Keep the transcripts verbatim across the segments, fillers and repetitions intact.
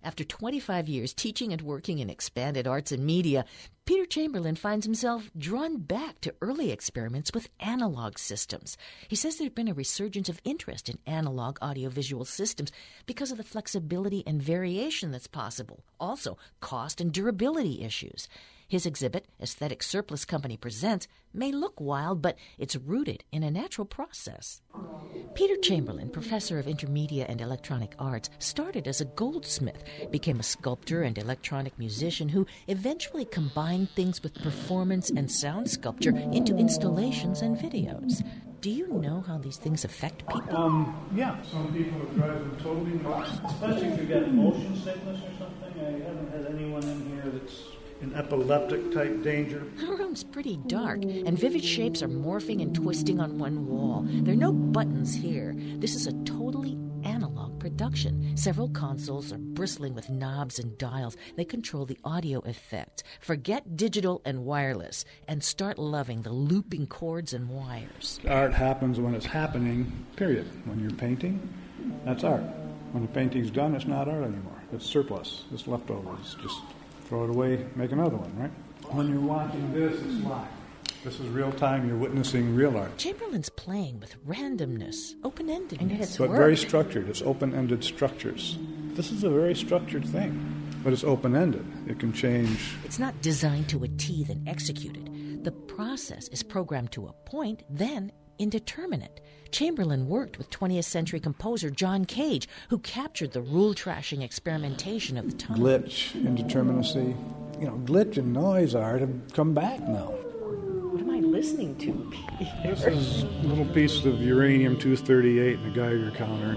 After twenty-five years teaching and working in expanded arts and media, Peter Chamberlain finds himself drawn back to early experiments with analog systems. He says there's been a resurgence of interest in analog audiovisual systems because of the flexibility and variation that's possible. Also, cost and durability issues. His exhibit, Aesthetic Surplus Company Presents, may look wild, but it's rooted in a natural process. Peter Chamberlain, professor of intermedia and electronic arts, started as a goldsmith, became a sculptor and electronic musician who eventually combined things with performance and sound sculpture into installations and videos. Do you know how these things affect people? Um, yeah, some people it drives them totally nuts, especially if you get motion sickness or something. I haven't had anyone in here that's in epileptic type danger. The room's pretty dark, and vivid shapes are morphing and twisting on one wall. There are no buttons here. This is a totally analog production. Several consoles are bristling with knobs and dials. They control the audio effects. Forget digital and wireless, and start loving the looping cords and wires. Art happens when it's happening, period. When you're painting, that's art. When the painting's done, it's not art anymore. It's surplus. It's leftovers. Just throw it away, make another one, right? When you're watching this, it's live. This is real time. You're witnessing real art. Chamberlain's playing with randomness, open-endedness. And it's But work. very structured. It's open-ended structures. This is a very structured thing, but it's open-ended. It can change. It's not designed to a T, then executed. The process is programmed to a point, then indeterminate. Chamberlain worked with twentieth century composer John Cage, who captured the rule-trashing experimentation of the time. Glitch, indeterminacy. You know, glitch and noise art have come back now. What am I listening to, Peter? This is a little piece of uranium two thirty-eight in a Geiger counter.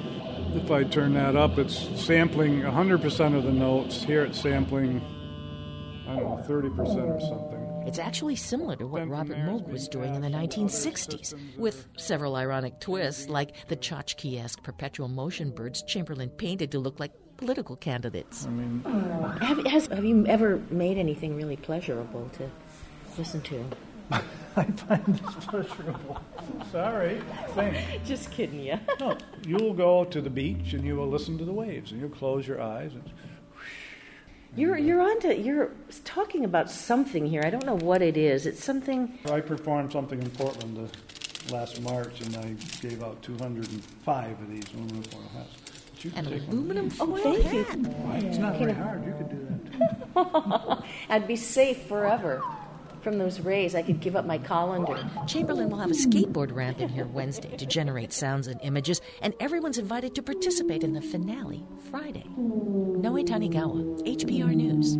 If I turn that up, it's sampling one hundred percent of the notes. Here it's sampling, I don't know, thirty percent or something. It's actually similar to what Robert Moog was doing in the nineteen sixties, with several ironic twists, like the tchotchke-esque perpetual motion birds Chamberlain painted to look like political candidates. I mean, Have, has, have you ever made anything really pleasurable to listen to? I find this pleasurable. Sorry, think. Just kidding you. No, you'll go to the beach and you will listen to the waves, and you'll close your eyes and You're you're onto you're talking about something here. I don't know what it is. It's something. I performed something in Portland uh, last March, and I gave out two hundred five of these aluminum foil hats. But you can An take aluminum one. foil thank you. hat. Why? It's not very hard. You could do that too. I'd be safe forever from those rays. I could give up my colander. Chamberlain will have a skateboard ramp in here Wednesday to generate sounds and images, and everyone's invited to participate in the finale Friday. Noe Tanigawa, H P R News.